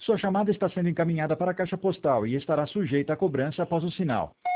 Sua chamada está sendo encaminhada para a caixa postal e estará sujeita a cobrança após o sinal.